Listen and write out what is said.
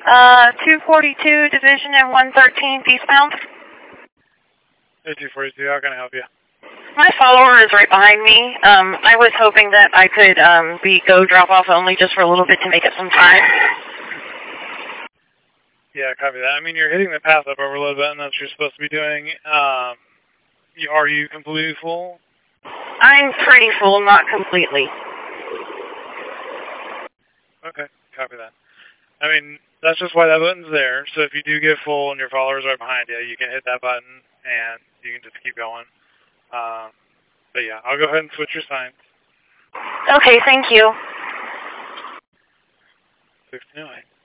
242 Division and 113 eastbound. Hey, 242, how can I help you? My follower is right behind me. I was hoping that I could be go drop-off only just for a little bit to make up some time. Yeah, copy that. I mean, you're hitting the path up overload button. That's what you're supposed to be doing. Are you completely full? I'm pretty full, not completely. Okay, copy that. I mean, that's just why that button's there. So if you do get full and your follower's right behind you, you can hit that button and you can just keep going. But yeah, I'll go ahead and switch your signs. Okay, thank you. 69.